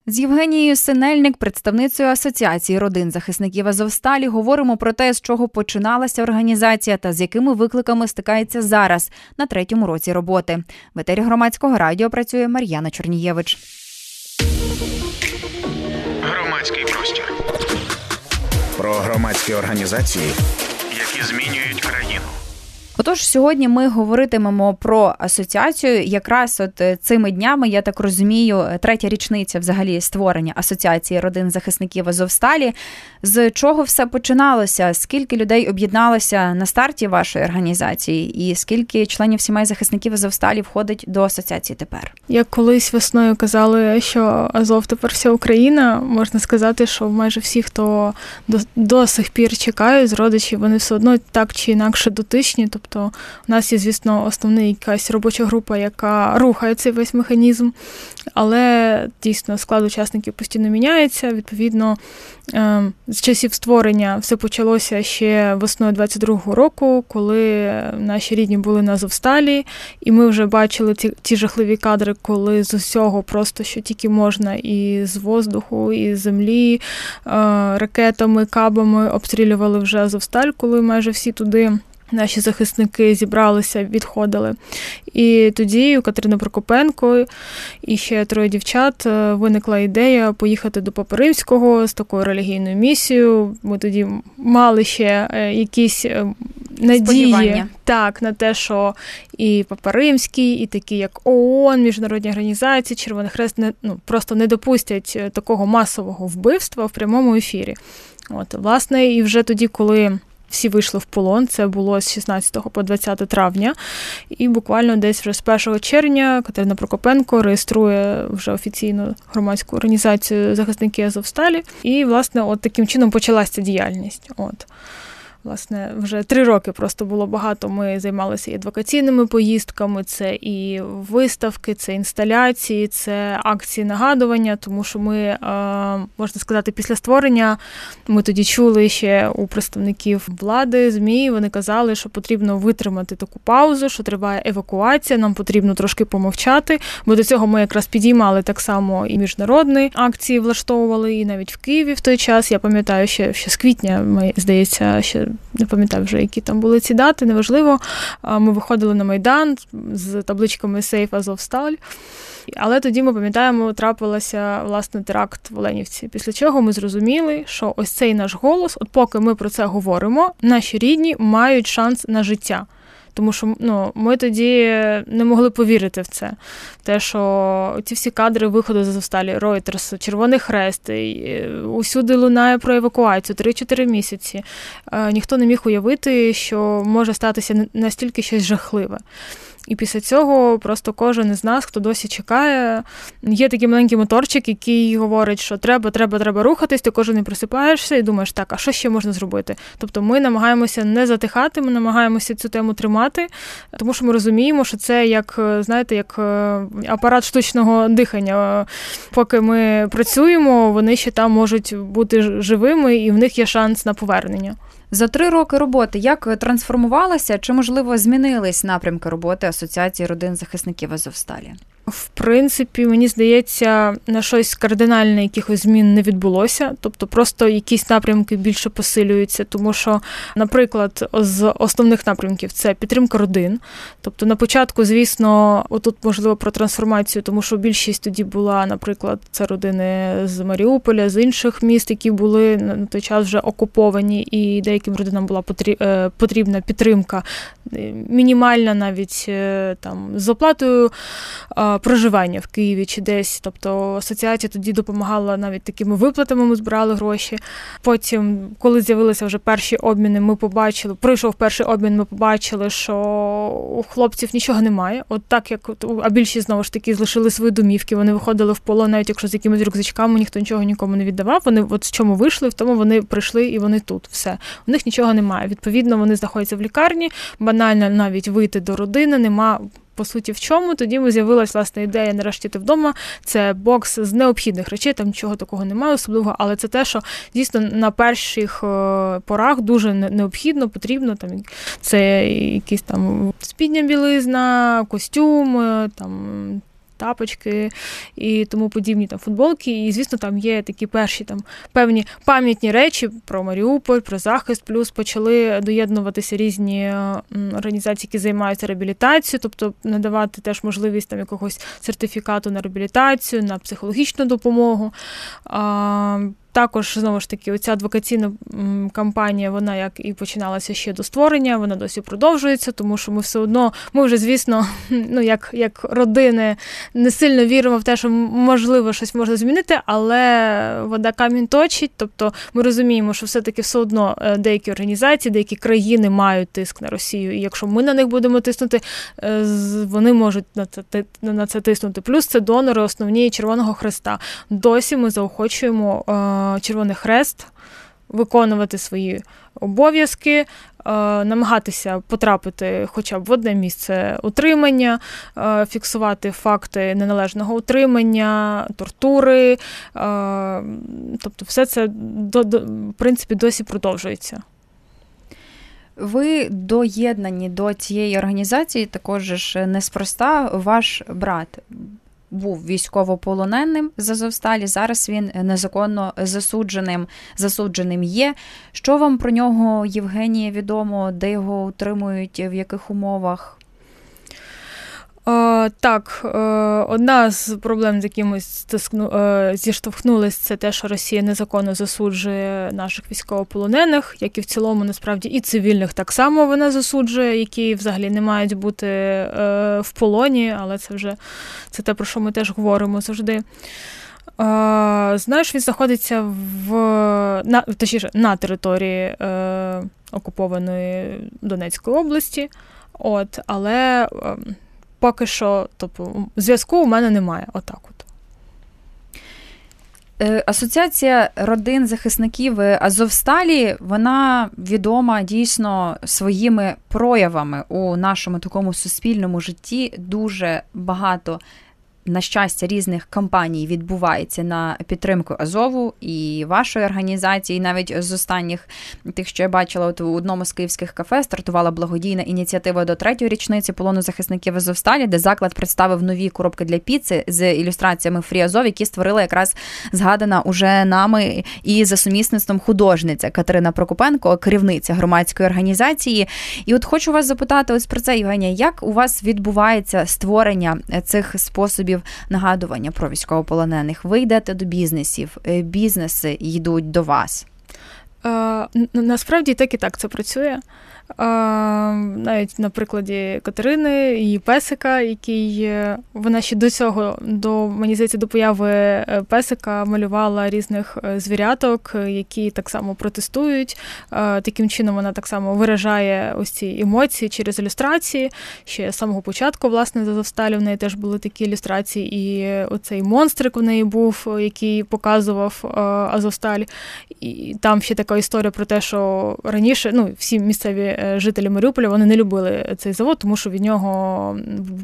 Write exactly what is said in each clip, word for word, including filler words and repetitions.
З Євгенією Синельник, представницею Асоціації родин захисників Азовсталі, говоримо про те, з чого починалася організація та з якими викликами стикається зараз, на третьому році роботи. В етері Громадського радіо працює Мар'яна Чорнієвич. Громадський простір. Про громадські організації, які змінюють країну. Отож, сьогодні ми говоритимемо про асоціацію. Якраз от цими днями, я так розумію, третя річниця взагалі створення Асоціації родин захисників Азовсталі. З чого все починалося? Скільки людей об'єдналося на старті вашої організації? І скільки членів сімей захисників Азовсталі входить до асоціації тепер? Як колись весною казали, що Азов тепер вся Україна, можна сказати, що майже всі, хто до, до сих пір чекають з родичів, вони все одно так чи інакше дотичні. Тобто у нас є, звісно, основна якась робоча група, яка рухає цей весь механізм, але дійсно склад учасників постійно міняється. Відповідно, з часів створення все почалося ще весною двадцять другого року, коли наші рідні були на Азовсталі, і ми вже бачили ті, ті жахливі кадри, коли з усього просто, що тільки можна, і з воздуху, і з землі, ракетами, кабами обстрілювали вже Азовсталь, коли майже всі туди наші захисники зібралися, відходили. І тоді у Катерини Прокопенко і ще троє дівчат виникла ідея поїхати до Папи Римського з такою релігійною місією. Ми тоді мали ще якісь надії так, на те, що і Папа Римський, і такі як ООН, міжнародні організації, Червоний Хрест не, ну, просто не допустять такого масового вбивства в прямому ефірі. От, власне, і вже тоді, коли всі вийшли в полон, це було з шістнадцятого по двадцяте травня, і буквально десь вже з першого червня Катерина Прокопенко реєструє вже офіційну громадську організацію захисники Азовсталі, і, власне, от таким чином почалася ця діяльність. От. Власне, вже три роки просто було багато. Ми займалися і адвокаційними поїздками, це і виставки, це інсталяції, це акції нагадування, тому що ми, можна сказати, після створення, ми тоді чули ще у представників влади, ЗМІ, вони казали, що потрібно витримати таку паузу, що триває евакуація, нам потрібно трошки помовчати, бо до цього ми якраз підіймали так само і міжнародні акції влаштовували, і навіть в Києві в той час, я пам'ятаю, ще, ще з квітня, ми, здається, ще не пам'ятаю вже, які там були ці дати, неважливо. Ми виходили на Майдан з табличками «Сейф Азовсталь». Але тоді, ми пам'ятаємо, трапилося, власне, теракт в Оленівці. Після чого ми зрозуміли, що ось цей наш голос, от поки ми про це говоримо, наші рідні мають шанс на життя. Тому що ну, ми тоді не могли повірити в це. Те, що ці всі кадри виходу з Азовсталі, Reuters, Червоний Хрест, усюди лунає про евакуацію, три-чотири місяці. Ніхто не міг уявити, що може статися настільки щось жахливе. І після цього просто кожен із нас, хто досі чекає, є такий маленький моторчик, який говорить, що треба, треба, треба рухатись, ти кожен не просипаєшся і думаєш, так, а що ще можна зробити? Тобто ми намагаємося не затихати, ми намагаємося цю тему тримати, тому що ми розуміємо, що це як, знаєте, як апарат штучного дихання. Поки ми працюємо, вони ще там можуть бути живими і в них є шанс на повернення. За три роки роботи як трансформувалася, чи, можливо, змінились напрямки роботи Асоціації родин захисників Азовсталі? В принципі, мені здається, на щось кардинальне якихось змін не відбулося. Тобто просто якісь напрямки більше посилюються, тому що, наприклад, з основних напрямків це підтримка родин. Тобто на початку, звісно, отут можливо про трансформацію, тому що більшість тоді була, наприклад, це родини з Маріуполя, з інших міст, які були на той час вже окуповані, і деяким родинам була потрібна підтримка, мінімальна навіть там з оплатою проживання в Києві чи десь. Тобто асоціація тоді допомагала навіть такими виплатами, ми збирали гроші. Потім, коли з'явилися вже перші обміни, ми побачили, пройшов перший обмін, ми побачили, що у хлопців нічого немає. От так, як, а більшість, знову ж таки, залишили свої домівки, вони виходили в полон, навіть якщо з якимись рюкзачками, ніхто нічого нікому не віддавав. Вони от з чому вийшли, в тому вони прийшли і вони тут. Все. У них нічого немає. Відповідно, вони знаходяться в лікарні, банально навіть вийти до родини, нема по суті в чому. Тоді ми з'явилась, власне, ідея «Нарешті ти вдома». Це бокс з необхідних речей, там нічого такого немає особливого, але це те, що дійсно на перших порах дуже необхідно, потрібно. Там це якісь там спідня білизна, костюм, там тапочки і тому подібні там футболки. І, звісно, там є такі перші там певні пам'ятні речі про Маріуполь, про захист, плюс почали доєднуватися різні організації, які займаються реабілітацією, тобто надавати теж можливість там якогось сертифікату на реабілітацію, на психологічну допомогу. Також, знову ж таки, оця адвокаційна кампанія, вона як і починалася ще до створення, вона досі продовжується, тому що ми все одно, ми вже, звісно, ну, як, як родини не сильно віримо в те, що можливо щось можна змінити, але вода камінь точить, тобто ми розуміємо, що все-таки все одно деякі організації, деякі країни мають тиск на Росію, і якщо ми на них будемо тиснути, вони можуть на це, на це тиснути. Плюс це донори основні Червоного Хреста. Досі ми заохочуємо Червоний Хрест виконувати свої обов'язки, намагатися потрапити хоча б в одне місце утримання, фіксувати факти неналежного утримання, тортури. Тобто все це, в принципі, досі продовжується. Ви доєднані до цієї організації також ж неспроста. Ваш брат був військовополоненим з Азовсталі, зараз він незаконно засудженим, засудженим є. Що вам про нього, Євгенія, відомо? Де його утримують, в яких умовах? Е, так, е, одна з проблем, з якими е, зіштовхнулись, це те, що Росія незаконно засуджує наших військовополонених, як і в цілому, насправді, і цивільних так само вона засуджує, які взагалі не мають бути е, в полоні, але це вже це те, про що ми теж говоримо завжди. Е, знаєш, він знаходиться в, на, точніше, на території е, окупованої Донецької області, от, але е, поки що, тобто, зв'язку у мене немає. Отак от. Асоціація родин захисників Азовсталі, вона відома дійсно своїми проявами у нашому такому суспільному житті. Дуже багато, на щастя, різних кампаній відбувається на підтримку Азову і вашої організації. Навіть з останніх тих, що я бачила, от у одному з київських кафе стартувала благодійна ініціатива до третьої річниці полону захисників Азовсталі, де заклад представив нові коробки для піци з ілюстраціями Free Azov, які створила якраз згадана уже нами і за сумісництвом художниця Катерина Прокопенко, керівниця громадської організації. І от хочу вас запитати ось про це, Євгенія, як у вас відбувається створення цих способів нагадування про військовополонених? Ви йдете до бізнесів, бізнеси йдуть до вас? А, насправді так і так це працює. А, навіть на прикладі Катерини, її песика, який вона ще до цього, до, мені здається, до появи песика малювала різних звіряток, які так само протестують. А, таким чином вона так само виражає ось ці емоції через ілюстрації. Ще з самого початку, власне, з Азовсталі в неї теж були такі ілюстрації, і оцей монстрик у неї був, який показував Азовсталь. І там ще така історія про те, що раніше, ну, всі місцеві жителі Маріуполя, вони не любили цей завод, тому що від нього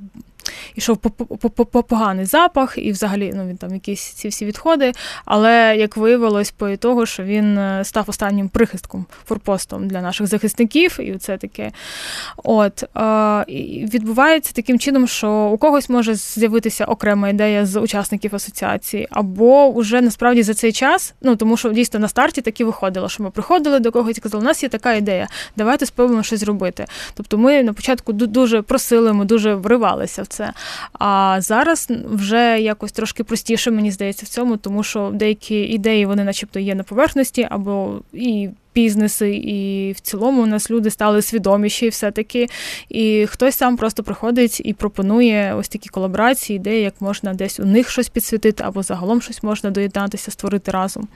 ішов поганий запах, і взагалі, ну, він там якісь ці всі відходи, але, як виявилось, по того, що він став останнім прихистком, форпостом для наших захисників, і це таке. От, е, відбувається таким чином, що у когось може з'явитися окрема ідея з учасників асоціації, або вже, насправді, за цей час, ну, тому що, дійсно, на старті так і виходило, що ми приходили до когось і казали, у нас є така ідея, давайте спробуємо щось зробити. Тобто ми на початку дуже просили, ми дуже вривалися в це. А зараз вже якось трошки простіше, мені здається, в цьому, тому що деякі ідеї, вони начебто є на поверхності, або і бізнеси, і в цілому у нас люди стали свідоміші все-таки, і хтось сам просто приходить і пропонує ось такі колаборації, ідеї, як можна десь у них щось підсвітити, або загалом щось можна доєднатися, створити разом.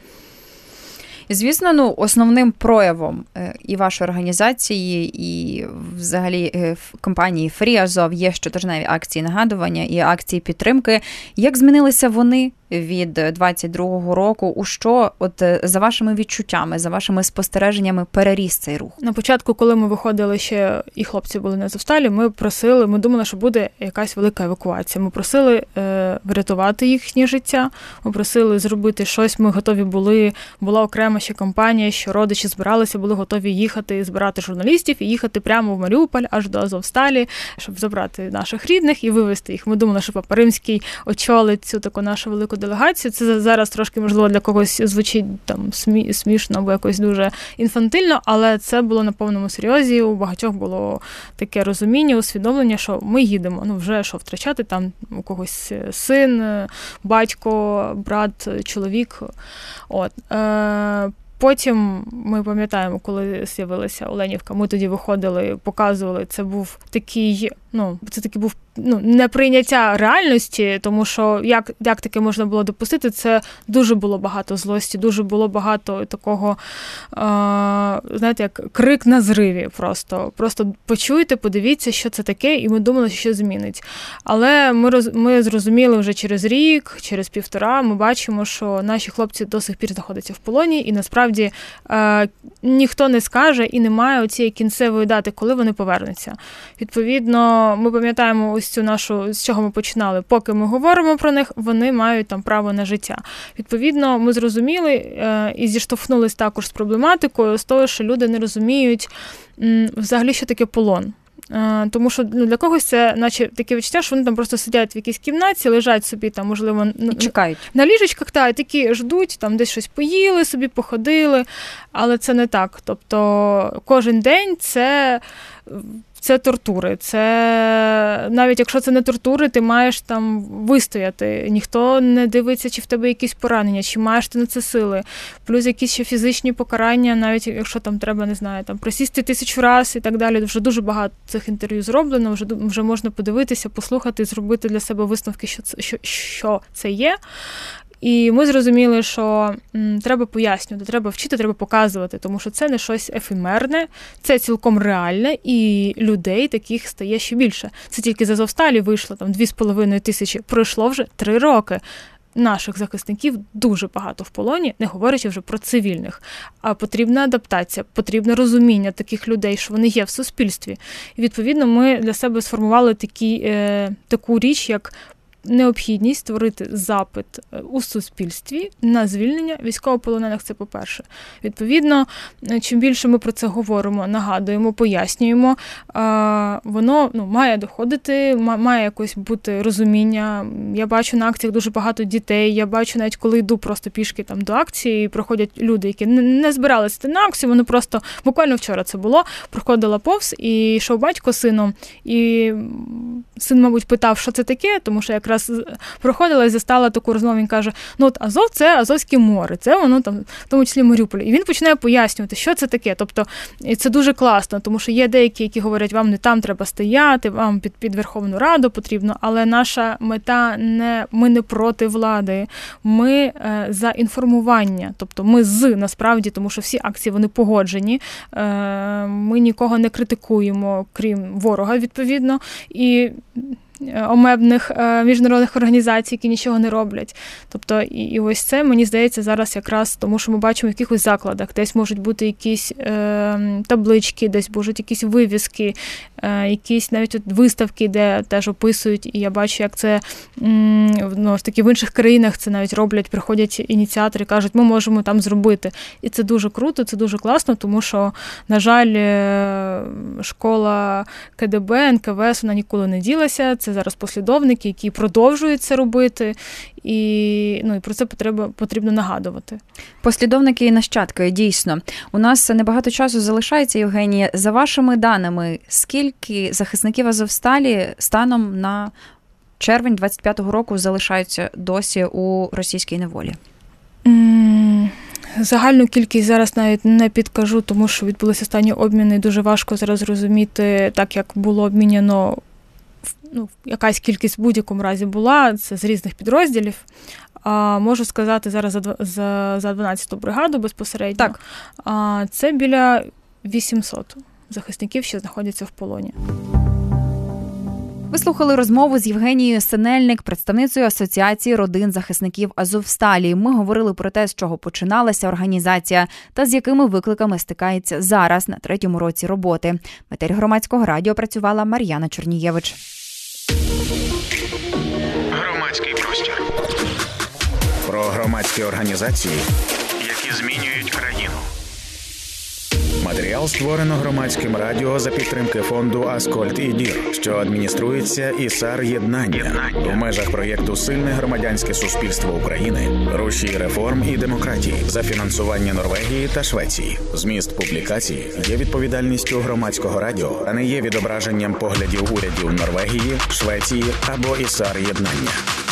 Звісно, ну, основним проявом і вашої організації, і взагалі компанії Free Azov є щотижневі акції нагадування і акції підтримки. Як змінилися вони від двадцять другого року? У що, от за вашими відчуттями, за вашими спостереженнями, переріс цей рух? На початку, коли ми виходили ще, і хлопці були на Азовсталі, ми просили, ми думали, що буде якась велика евакуація. Ми просили е, врятувати їхнє життя, ми просили зробити щось, ми готові були, була окрема окрема ще кампанія, що родичі збиралися, були готові їхати, збирати журналістів і їхати прямо в Маріуполь, аж до Азовсталі, щоб забрати наших рідних і вивезти їх. Ми думали, що Папа Римський очолить цю таку нашу велику делегацію. Це зараз трошки, можливо, для когось звучить там смішно або якось дуже інфантильно, але це було на повному серйозі. У багатьох було таке розуміння, усвідомлення, що ми їдемо. Ну, вже що втрачати, там у когось син, батько, брат, чоловік. От. Потім ми пам'ятаємо, коли з'явилася Оленівка, ми тоді виходили, показували, це був такий, ну, це такий був ну, неприйняття реальності, тому що як, як таке можна було допустити, це дуже було багато злості, дуже було багато такого, е, знаєте, як крик на зриві просто. Просто почуйте, подивіться, що це таке, і ми думали, що змінить. Але ми, роз, ми зрозуміли вже через рік, через півтора, ми бачимо, що наші хлопці до сих пір знаходяться в полоні, і насправді е, ніхто не скаже і немає оцієї кінцевої дати, коли вони повернуться. Відповідно, ми пам'ятаємо ось цю нашу, з чого ми починали. Поки ми говоримо про них, вони мають там право на життя. Відповідно, ми зрозуміли е, і зіштовхнулись також з проблематикою, з того, що люди не розуміють м, взагалі, що таке полон. Е, тому що ну, для когось це наче таке відчуття, що вони там просто сидять в якійсь кімнаті, лежать собі там, можливо, і чекають. На ліжечках, та, і такі ждуть, там десь щось поїли, собі походили, але це не так. Тобто кожен день це... Це тортури, це навіть якщо це не тортури, ти маєш там вистояти. Ніхто не дивиться, чи в тебе якісь поранення, чи маєш ти на це сили. Плюс якісь ще фізичні покарання, навіть якщо там треба, не знаю, там присісти тисячу раз і так далі. Вже дуже багато цих інтерв'ю зроблено, вже, вже можна подивитися, послухати, зробити для себе висновки, що це, що, що це є. І ми зрозуміли, що м, треба пояснювати, треба вчити, треба показувати, тому що це не щось ефемерне, це цілком реальне, і людей таких стає ще більше. Це тільки з Азовсталі вийшло там дві з половиною тисячі, пройшло вже три роки. Наших захисників дуже багато в полоні, не говорячи вже про цивільних. А потрібна адаптація, потрібне розуміння таких людей, що вони є в суспільстві. І, відповідно, ми для себе сформували такі, е, таку річ, як необхідність створити запит у суспільстві на звільнення військовополонених, це по-перше. Відповідно, чим більше ми про це говоримо, нагадуємо, пояснюємо, воно ну, має доходити, має якось бути розуміння. Я бачу на акціях дуже багато дітей, я бачу навіть коли йду просто пішки там до акції, проходять люди, які не збиралися на акцію, вони просто, буквально вчора це було, проходила повз і йшов батько з сином, і син, мабуть, питав, що це таке, тому що якраз Якраз проходила і застала таку розмову, він каже, ну от Азов – це Азовське море, це воно там, в тому числі Маріуполь. І він починає пояснювати, що це таке. Тобто, і це дуже класно, тому що є деякі, які говорять, вам не там треба стояти, вам під, під Верховну Раду потрібно, але наша мета не, ми не проти влади, ми е, за інформування, тобто ми з, насправді, тому що всі акції, вони погоджені, е, ми нікого не критикуємо, крім ворога, відповідно, і омебних е, міжнародних організацій, які нічого не роблять. Тобто, і, і ось це, мені здається, зараз якраз тому, що ми бачимо в якихось закладах, десь можуть бути якісь е, таблички, десь можуть якісь вивіски, е, якісь навіть от виставки, де теж описують, і я бачу, як це м, ну, ж таки в інших країнах це навіть роблять, приходять ініціатори, кажуть, ми можемо там зробити. І це дуже круто, це дуже класно, тому що, на жаль, школа ка де бе, ен ка ве ес, вона ніколи не ділася, це зараз послідовники, які продовжують це робити, і, ну, і про це потрібно, потрібно нагадувати. Послідовники і нащадки, дійсно. У нас небагато часу залишається, Євгенія. За вашими даними, скільки захисників Азовсталі станом на червень двадцять п'ятого року залишаються досі у російській неволі? Mm. Загальну кількість зараз навіть не підкажу, тому що відбулися останні обміни, і дуже важко зараз зрозуміти, так як було обміняно, ну, якась кількість в будь-якому разі була, це з різних підрозділів. А, можу сказати зараз за, за, за дванадцяту бригаду безпосередньо. Так. А, це біля вісімсот захисників, що знаходяться в полоні. Ви слухали розмову з Євгенією Синельник, представницею Асоціації родин захисників Азовсталі. Ми говорили про те, з чого починалася організація та з якими викликами стикається зараз на третьому році роботи. В етері Громадського радіо працювала Мар'яна Чорнієвич. Громадський простір. Про громадські організації, які які змінюють країну. Матеріал створено громадським радіо за підтримки фонду «Аскольд і Дір», що адмініструється ІСАР «Єднання» в межах проєкту «Сильне громадянське суспільство України. Рушій реформ і демократії» за фінансування Норвегії та Швеції. Зміст публікації є відповідальністю громадського радіо, а не є відображенням поглядів урядів Норвегії, Швеції або ІСАР «Єднання».